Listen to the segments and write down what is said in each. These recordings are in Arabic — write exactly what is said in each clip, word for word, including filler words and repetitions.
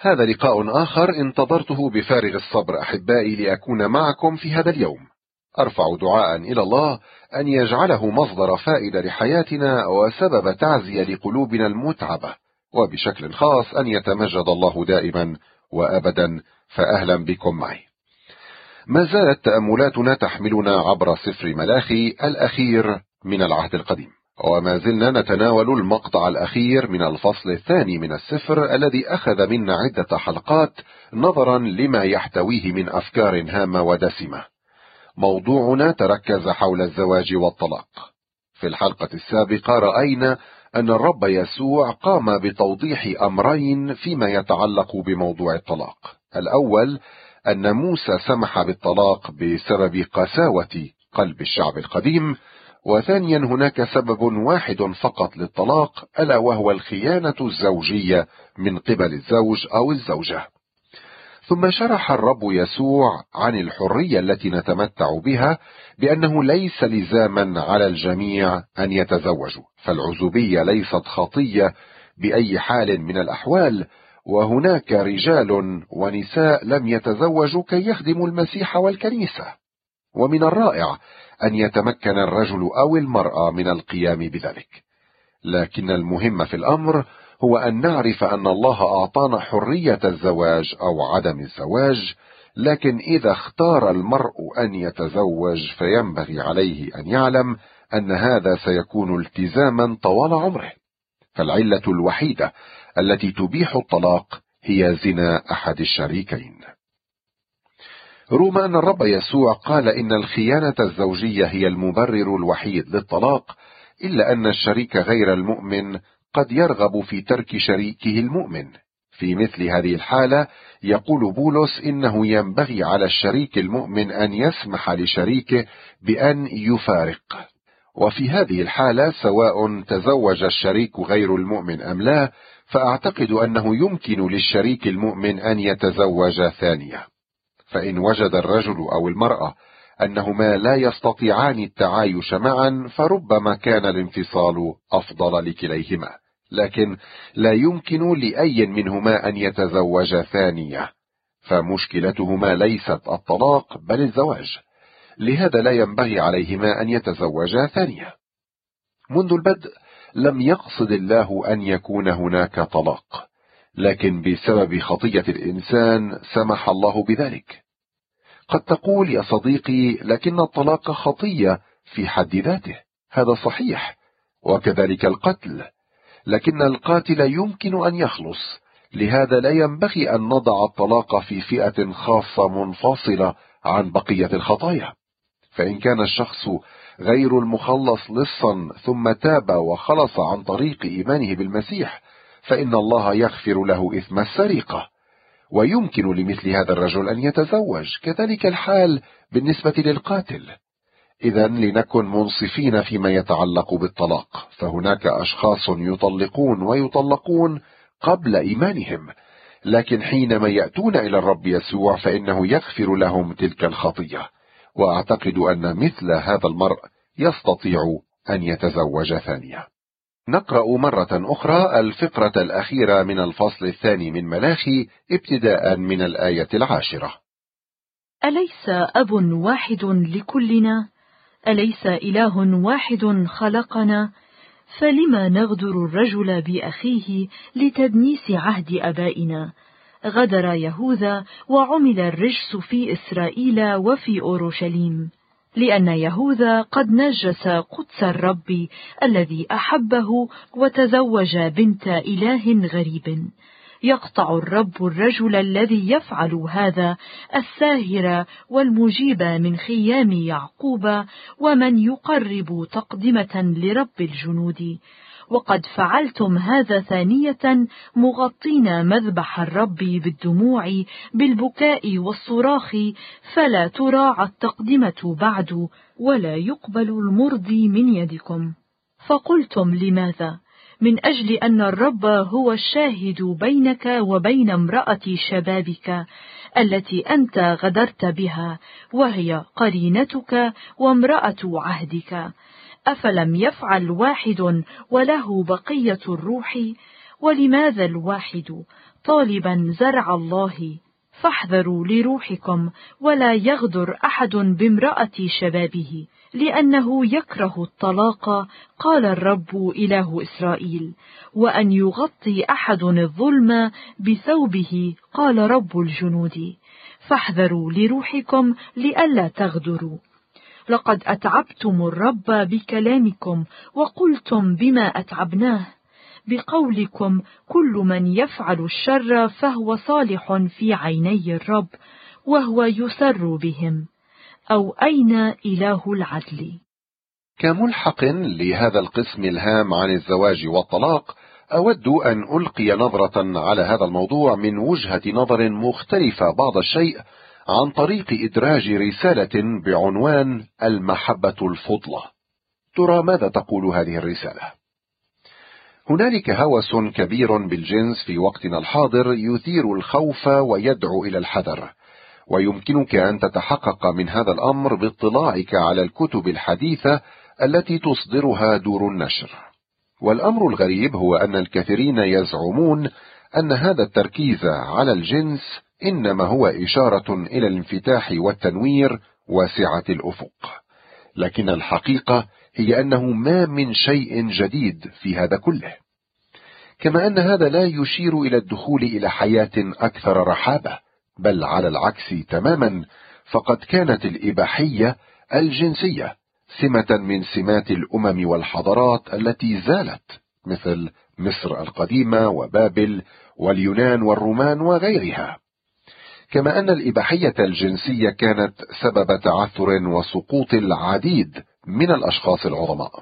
هذا لقاء آخر انتظرته بفارغ الصبر أحبائي لأكون معكم في هذا اليوم. أرفع دعاء إلى الله أن يجعله مصدر فائدة لحياتنا وسبب تعزية لقلوبنا المتعبة، وبشكل خاص أن يتمجد الله دائما وأبدا. فأهلا بكم معي. ما زالت تأملاتنا تحملنا عبر سفر ملاخي الأخير من العهد القديم، وما زلنا نتناول المقطع الأخير من الفصل الثاني من السفر الذي أخذ منا عدة حلقات نظرا لما يحتويه من أفكار هامة ودسمة. موضوعنا تركز حول الزواج والطلاق. في الحلقة السابقة رأينا أن الرب يسوع قام بتوضيح أمرين فيما يتعلق بموضوع الطلاق. الأول أن موسى سمح بالطلاق بسبب قساوة قلب الشعب القديم، وثانيا هناك سبب واحد فقط للطلاق، ألا وهو الخيانة الزوجية من قبل الزوج أو الزوجة. ثم شرح الرب يسوع عن الحرية التي نتمتع بها بأنه ليس لزاما على الجميع أن يتزوجوا، فالعزوبية ليست خطية بأي حال من الأحوال، وهناك رجال ونساء لم يتزوجوا كي يخدموا المسيح والكنيسة. ومن الرائع أن يتمكن الرجل أو المرأة من القيام بذلك، لكن المهم في الأمر هو أن نعرف أن الله أعطانا حرية الزواج أو عدم الزواج، لكن إذا اختار المرء أن يتزوج فينبغي عليه أن يعلم أن هذا سيكون التزاما طوال عمره. فالعلة الوحيدة التي تبيح الطلاق هي زنا أحد الشريكين. رغم أن الرب يسوع قال إن الخيانة الزوجية هي المبرر الوحيد للطلاق، إلا أن الشريك غير المؤمن قد يرغب في ترك شريكه المؤمن. في مثل هذه الحالة يقول بولس إنه ينبغي على الشريك المؤمن أن يسمح لشريكه بأن يفارق. وفي هذه الحالة سواء تزوج الشريك غير المؤمن أم لا، فأعتقد أنه يمكن للشريك المؤمن أن يتزوج ثانية. فإن وجد الرجل أو المرأة أنهما لا يستطيعان التعايش معا، فربما كان الانفصال أفضل لكليهما، لكن لا يمكن لأي منهما أن يتزوج ثانية، فمشكلتهما ليست الطلاق بل الزواج. لهذا لا ينبغي عليهما أن يتزوجا ثانية. منذ البدء لم يقصد الله أن يكون هناك طلاق، لكن بسبب خطية الإنسان سمح الله بذلك. قد تقول يا صديقي لكن الطلاق خطية في حد ذاته. هذا صحيح، وكذلك القتل، لكن القاتل يمكن أن يخلص. لهذا لا ينبغي أن نضع الطلاق في فئة خاصة منفصلة عن بقية الخطايا. فإن كان الشخص غير المخلص لصا ثم تاب وخلص عن طريق إيمانه بالمسيح، فإن الله يغفر له إثم السرقة، ويمكن لمثل هذا الرجل أن يتزوج. كذلك الحال بالنسبة للقاتل. إذا لنكن منصفين فيما يتعلق بالطلاق، فهناك أشخاص يطلقون ويطلقون قبل إيمانهم، لكن حينما يأتون إلى الرب يسوع فإنه يغفر لهم تلك الخطية. وأعتقد أن مثل هذا المرء يستطيع أن يتزوج ثانية. نقرأ مرة أخرى الفقرة الأخيرة من الفصل الثاني من ملاخي ابتداء من الآية العاشرة. أليس أب واحد لكلنا؟ أليس إله واحد خلقنا؟ فلما نغدر الرجل بأخيه لتدنيس عهد أبائنا؟ غدر يهوذا وعمل الرجس في إسرائيل وفي أورشليم، لأن يهوذا قد نجس قدس الرب الذي أحبه وتزوج بنت إله غريب. يقطع الرب الرجل الذي يفعل هذا، الساهر والمجيب من خيام يعقوب، ومن يقرب تقدمة لرب الجنود. وقد فعلتم هذا ثانية، مغطين مذبح الرب بالدموع بالبكاء والصراخ، فلا تراعى التقدمة بعد، ولا يقبل المرضي من يدكم. فقلتم لماذا؟ من أجل أن الرب هو الشاهد بينك وبين امرأة شبابك التي أنت غدرت بها، وهي قرينتك وامرأة عهدك. أفلم يفعل واحد وله بقية الروح؟ ولماذا الواحد طالبا زرع الله؟ فاحذروا لروحكم، ولا يغدر أحد بامرأة شبابه، لأنه يكره الطلاق، قال الرب إله إسرائيل، وأن يغطي أحد الظلم بثوبه، قال رب الجنود. فاحذروا لروحكم لئلا تغدروا. لقد أتعبتم الرب بكلامكم، وقلتم بما أتعبناه، بقولكم كل من يفعل الشر فهو صالح في عيني الرب، وهو يسر بهم. أو أين إله العدل؟ كملحق لهذا القسم الهام عن الزواج والطلاق، أود أن ألقي نظرة على هذا الموضوع من وجهة نظر مختلفة بعض الشيء، عن طريق إدراج رسالة بعنوان المحبة الفضلة. ترى ماذا تقول هذه الرسالة؟ هنالك هوس كبير بالجنس في وقتنا الحاضر يثير الخوف ويدعو إلى الحذر، ويمكنك أن تتحقق من هذا الأمر باطلاعك على الكتب الحديثة التي تصدرها دور النشر. والأمر الغريب هو أن الكثيرين يزعمون أن هذا التركيز على الجنس إنما هو إشارة إلى الانفتاح والتنوير وسعة الأفق، لكن الحقيقة هي أنه ما من شيء جديد في هذا كله، كما أن هذا لا يشير إلى الدخول إلى حياة أكثر رحابة، بل على العكس تماما، فقد كانت الإباحية الجنسية سمة من سمات الأمم والحضارات التي زالت، مثل مصر القديمة وبابل واليونان والرومان وغيرها، كما أن الإباحية الجنسية كانت سبب تعثر وسقوط العديد من الأشخاص العظماء.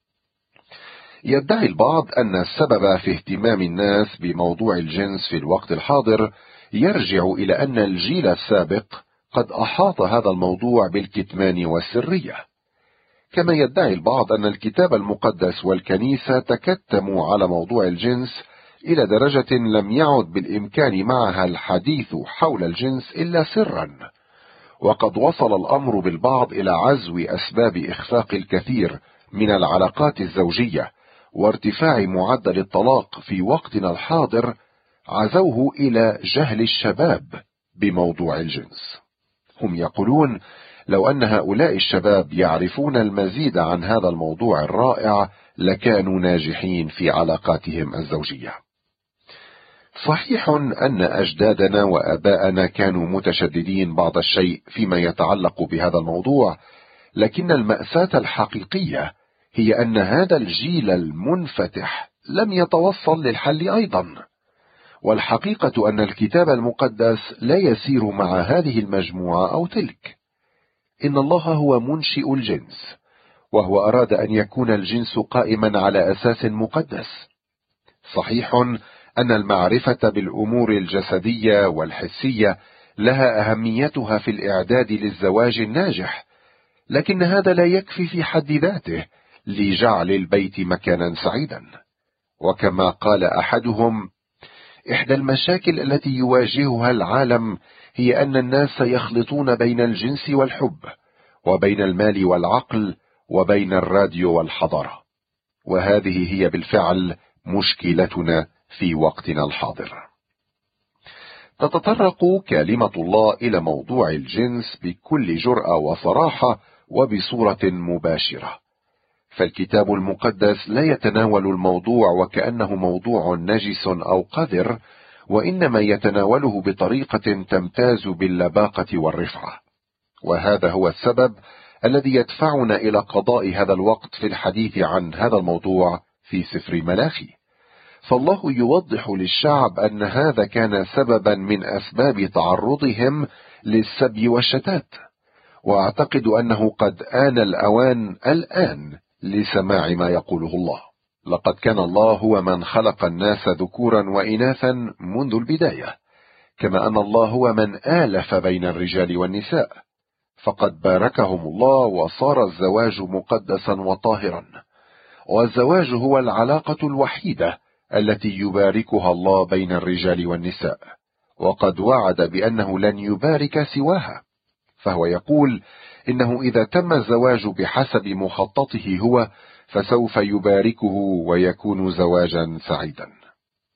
يدعي البعض أن السبب في اهتمام الناس بموضوع الجنس في الوقت الحاضر يرجع إلى أن الجيل السابق قد أحاط هذا الموضوع بالكتمان والسرية، كما يدعي البعض أن الكتاب المقدس والكنيسة تكتموا على موضوع الجنس إلى درجة لم يعد بالإمكان معها الحديث حول الجنس إلا سرا، وقد وصل الأمر بالبعض إلى عزو أسباب إخفاق الكثير من العلاقات الزوجية وارتفاع معدل الطلاق في وقتنا الحاضر، عزوه إلى جهل الشباب بموضوع الجنس. هم يقولون لو أن هؤلاء الشباب يعرفون المزيد عن هذا الموضوع الرائع لكانوا ناجحين في علاقاتهم الزوجية. صحيح أن أجدادنا وآباءنا كانوا متشددين بعض الشيء فيما يتعلق بهذا الموضوع، لكن المأساة الحقيقية هي أن هذا الجيل المنفتح لم يتوصل للحل أيضا. والحقيقة أن الكتاب المقدس لا يسير مع هذه المجموعة أو تلك. إن الله هو منشئ الجنس، وهو أراد أن يكون الجنس قائما على أساس مقدس. صحيح أن المعرفة بالأمور الجسدية والحسية لها أهميتها في الإعداد للزواج الناجح، لكن هذا لا يكفي في حد ذاته لجعل البيت مكانا سعيدا. وكما قال أحدهم: إحدى المشاكل التي يواجهها العالم هي أن الناس يخلطون بين الجنس والحب، وبين المال والعقل، وبين الراديو والحضارة، وهذه هي بالفعل مشكلتنا في وقتنا الحاضر. تتطرق كلمة الله إلى موضوع الجنس بكل جرأة وصراحة وبصورة مباشرة، فالكتاب المقدس لا يتناول الموضوع وكأنه موضوع نجس أو قذر، وإنما يتناوله بطريقة تمتاز باللباقة والرفعة. وهذا هو السبب الذي يدفعنا إلى قضاء هذا الوقت في الحديث عن هذا الموضوع في سفر ملاخي. فالله يوضح للشعب أن هذا كان سببا من أسباب تعرضهم للسبي والشتات، وأعتقد أنه قد آن الأوان الآن لسماع ما يقوله الله. لقد كان الله هو من خلق الناس ذكورا وإناثا منذ البداية، كما أن الله هو من آلف بين الرجال والنساء، فقد باركهم الله وصار الزواج مقدسا وطاهرا. والزواج هو العلاقة الوحيدة التي يباركها الله بين الرجال والنساء، وقد وعد بأنه لن يبارك سواها، فهو يقول إنه إذا تم الزواج بحسب مخططه هو فسوف يباركه ويكون زواجا سعيدا.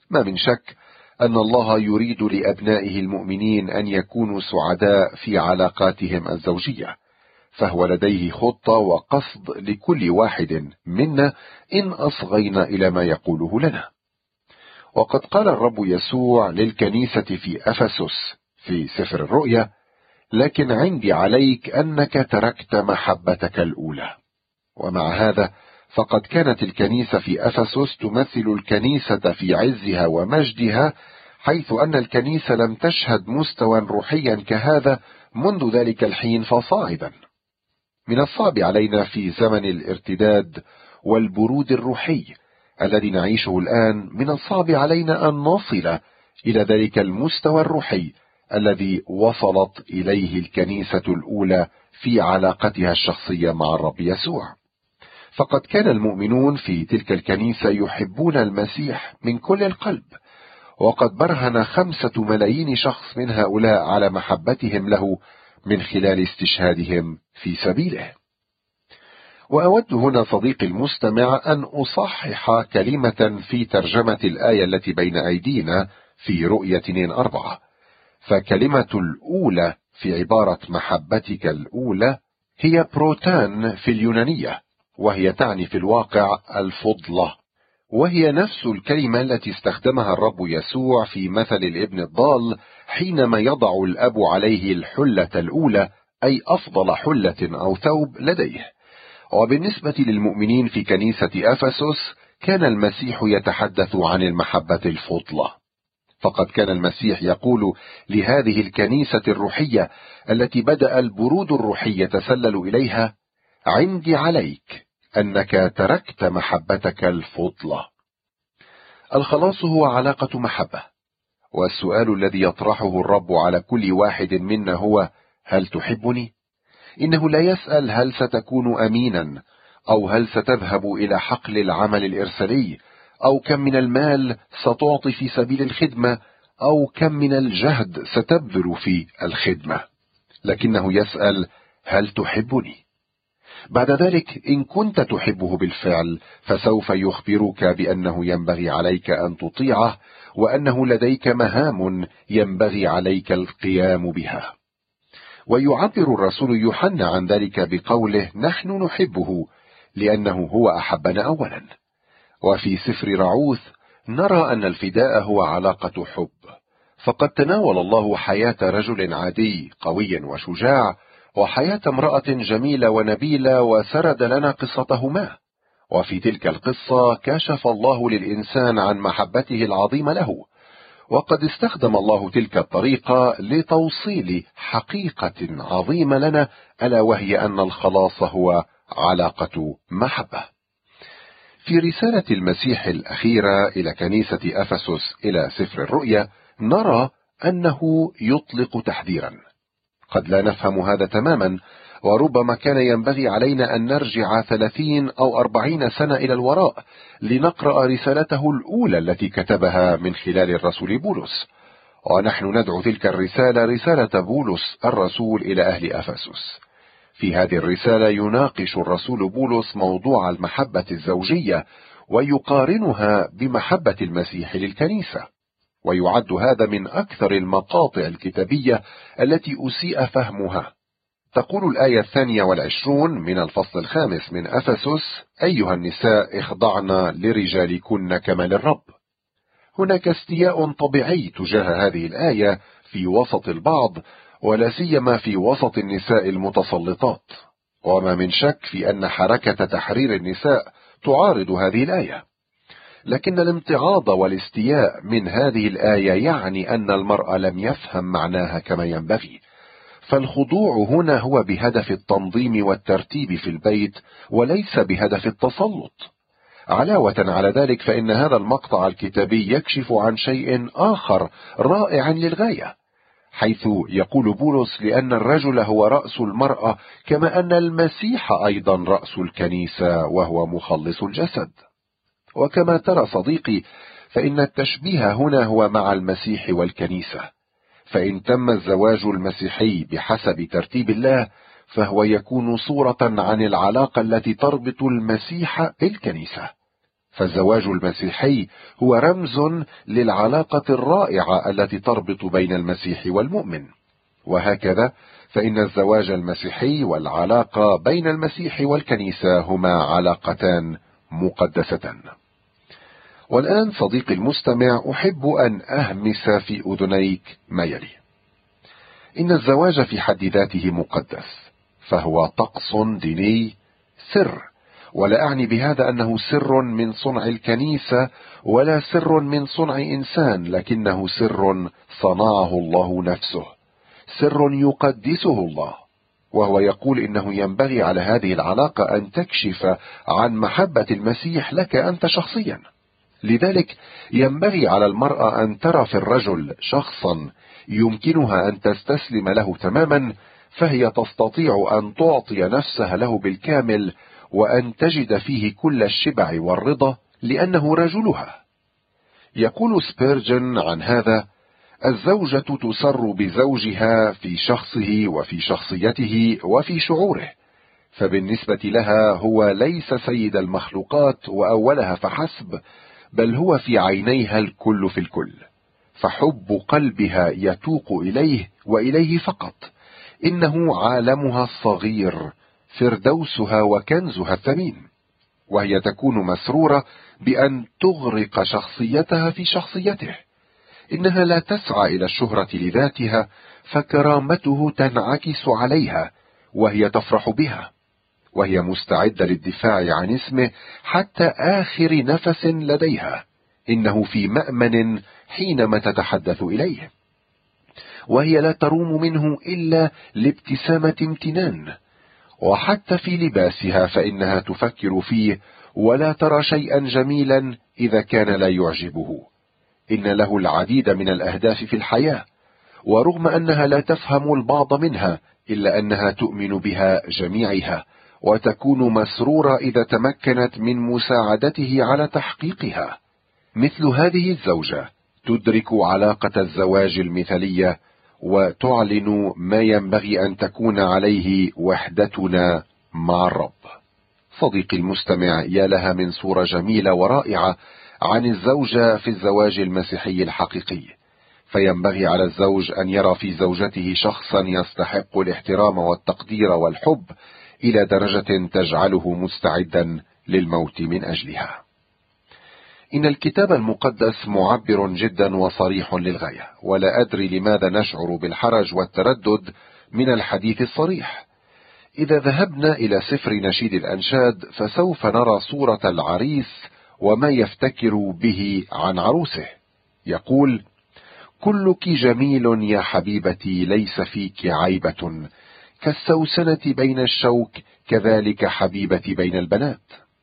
ما من شك أن الله يريد لأبنائه المؤمنين أن يكونوا سعداء في علاقاتهم الزوجية، فهو لديه خطة وقصد لكل واحد منا إن أصغينا إلى ما يقوله لنا. وقد قال الرب يسوع للكنيسة في أفسس في سفر الرؤيا: لكن عندي عليك أنك تركت محبتك الأولى. ومع هذا فقد كانت الكنيسة في أفسس تمثل الكنيسة في عزها ومجدها، حيث أن الكنيسة لم تشهد مستوى روحيا كهذا منذ ذلك الحين فصاعدا. من الصعب علينا في زمن الارتداد والبرود الروحي الذي نعيشه الآن، من الصعب علينا أن نصل إلى ذلك المستوى الروحي الذي وصلت إليه الكنيسة الأولى في علاقتها الشخصية مع الرب يسوع. فقد كان المؤمنون في تلك الكنيسة يحبون المسيح من كل القلب، وقد برهن خمسة ملايين شخص من هؤلاء على محبتهم له من خلال استشهادهم في سبيله. وأود هنا صديقي المستمع أن أصحح كلمة في ترجمة الآية التي بين أيدينا في رؤية اثنين أربعة، فكلمة الأولى في عبارة محبتك الأولى هي بروتان في اليونانية، وهي تعني في الواقع الفضلة، وهي نفس الكلمة التي استخدمها الرب يسوع في مثل الابن الضال حينما يضع الأب عليه الحلة الأولى، أي أفضل حلة أو ثوب لديه. وبالنسبة للمؤمنين في كنيسة أفسس كان المسيح يتحدث عن المحبة الفضلة، فقد كان المسيح يقول لهذه الكنيسة الروحية التي بدأ البرود الروحي يتسلل إليها: عندي عليك أنك تركت محبتك الفضلة. الخلاص هو علاقة محبة، والسؤال الذي يطرحه الرب على كل واحد منا هو: هل تحبني؟ إنه لا يسأل هل ستكون أمينا، أو هل ستذهب إلى حقل العمل الإرسالي، أو كم من المال ستعطي في سبيل الخدمة، أو كم من الجهد ستبذل في الخدمة، لكنه يسأل: هل تحبني؟ بعد ذلك إن كنت تحبه بالفعل فسوف يخبرك بأنه ينبغي عليك أن تطيعه، وأنه لديك مهام ينبغي عليك القيام بها. ويعبر الرسول يوحنا عن ذلك بقوله: نحن نحبه لأنه هو أحبنا أولا. وفي سفر رعوث نرى أن الفداء هو علاقة حب، فقد تناول الله حياة رجل عادي قوي وشجاع وحياة امرأة جميلة ونبيلة، وسرد لنا قصتهما. وفي تلك القصة كشف الله للإنسان عن محبته العظيمة له، وقد استخدم الله تلك الطريقة لتوصيل حقيقة عظيمة لنا، ألا وهي أن الخلاص هو علاقة محبة. في رسالة المسيح الأخيرة إلى كنيسة أفسس إلى سفر الرؤيا نرى أنه يطلق تحذيرا. قد لا نفهم هذا تماما، وربما كان ينبغي علينا أن نرجع ثلاثين أو أربعين سنة إلى الوراء لنقرأ رسالته الأولى التي كتبها من خلال الرسول بولس، ونحن ندعو تلك الرسالة رسالة بولس الرسول إلى أهل أفسس. في هذه الرسالة يناقش الرسول بولس موضوع المحبة الزوجية ويقارنها بمحبة المسيح للكنيسة، ويعد هذا من أكثر المقاطع الكتابية التي أسيء فهمها. تقول الآية الثانية والعشرون من الفصل الخامس من أفسس: أيها النساء اخضعن لرجالكن كما للرب. هناك استياء طبيعي تجاه هذه الآية في وسط البعض، ولا سيما في وسط النساء المتسلطات، وما من شك في أن حركة تحرير النساء تعارض هذه الآية. لكن الامتعاض والاستياء من هذه الآية يعني أن المرأة لم يفهم معناها كما ينبغي، فالخضوع هنا هو بهدف التنظيم والترتيب في البيت وليس بهدف التسلط. علاوة على ذلك فإن هذا المقطع الكتابي يكشف عن شيء آخر رائع للغاية، حيث يقول بولس: لأن الرجل هو رأس المرأة كما أن المسيح أيضا رأس الكنيسة وهو مخلص الجسد. وكما ترى صديقي فإن التشبيه هنا هو مع المسيح والكنيسة، فإن تم الزواج المسيحي بحسب ترتيب الله فهو يكون صورة عن العلاقة التي تربط المسيح بالكنيسة، فالزواج المسيحي هو رمز للعلاقة الرائعة التي تربط بين المسيح والمؤمن، وهكذا فإن الزواج المسيحي والعلاقة بين المسيح والكنيسة هما علاقتان مقدستان. والآن صديقي المستمع، أحب أن أهمس في أذنيك ما يلي: إن الزواج في حد ذاته مقدس، فهو طقس ديني سر، ولا أعني بهذا أنه سر من صنع الكنيسة ولا سر من صنع إنسان، لكنه سر صنعه الله نفسه، سر يقدسه الله. وهو يقول إنه ينبغي على هذه العلاقة أن تكشف عن محبة المسيح لك أنت شخصيا. لذلك ينبغي على المرأة أن ترى في الرجل شخصا يمكنها أن تستسلم له تماما، فهي تستطيع أن تعطي نفسها له بالكامل وأن تجد فيه كل الشبع والرضا لأنه رجلها. يقول سبيرجن عن هذا: الزوجة تسر بزوجها في شخصه وفي شخصيته وفي شعوره، فبالنسبة لها هو ليس سيد المخلوقات وأولها فحسب، بل هو في عينيها الكل في الكل، فحب قلبها يتوق إليه وإليه فقط. إنه عالمها الصغير، فردوسها وكنزها الثمين، وهي تكون مسرورة بأن تغرق شخصيتها في شخصيته. إنها لا تسعى إلى الشهرة لذاتها، فكرامته تنعكس عليها وهي تفرح بها، وهي مستعدة للدفاع عن اسمه حتى آخر نفس لديها. إنه في مأمن حينما تتحدث إليه، وهي لا تروم منه إلا لابتسامة امتنان. وحتى في لباسها فإنها تفكر فيه، ولا ترى شيئا جميلا إذا كان لا يعجبه. إن له العديد من الأهداف في الحياة، ورغم أنها لا تفهم البعض منها إلا أنها تؤمن بها جميعها، وتكون مسرورة إذا تمكنت من مساعدته على تحقيقها. مثل هذه الزوجة تدرك علاقة الزواج المثالية، وتعلن ما ينبغي أن تكون عليه وحدتنا مع الرب. صديقي المستمع، يا لها من صورة جميلة ورائعة عن الزوجة في الزواج المسيحي الحقيقي. فينبغي على الزوج أن يرى في زوجته شخصا يستحق الاحترام والتقدير والحب إلى درجة تجعله مستعدا للموت من أجلها. إن الكتاب المقدس معبر جدا وصريح للغاية، ولا أدري لماذا نشعر بالحرج والتردد من الحديث الصريح. إذا ذهبنا إلى سفر نشيد الأنشاد فسوف نرى صورة العريس وما يفتكر به عن عروسه. يقول: كلك جميل يا حبيبتي، ليس فيك عيبة، كالسوسنة بين الشوك، كذلك حبيبتي بين البنات.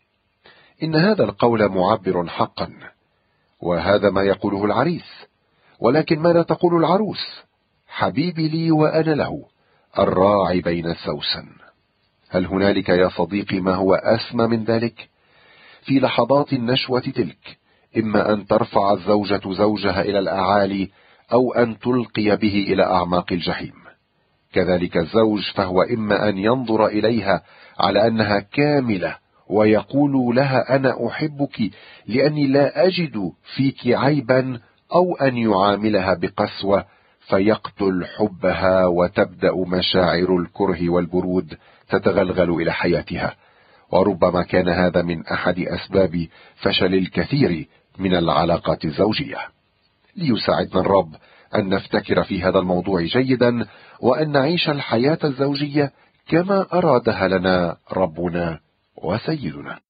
إن هذا القول معبر حقا، وهذا ما يقوله العريس. ولكن ماذا تقول العروس؟ حبيبي لي وأنا له، الراعي بين السوسن. هل هنالك يا صديقي ما هو أسمى من ذلك؟ في لحظات النشوة تلك، إما أن ترفع الزوجة زوجها إلى الأعالي، أو أن تلقي به إلى أعماق الجحيم. كذلك الزوج، فهو إما أن ينظر إليها على أنها كاملة ويقول لها أنا أحبك لأني لا أجد فيك عيبا، أو أن يعاملها بقسوة فيقتل حبها وتبدأ مشاعر الكره والبرود تتغلغل إلى حياتها. وربما كان هذا من أحد أسباب فشل الكثير من العلاقات الزوجية. ليساعدنا الرب أن نفتكر في هذا الموضوع جيدا، وأن نعيش الحياة الزوجية كما أرادها لنا ربنا وسيدنا.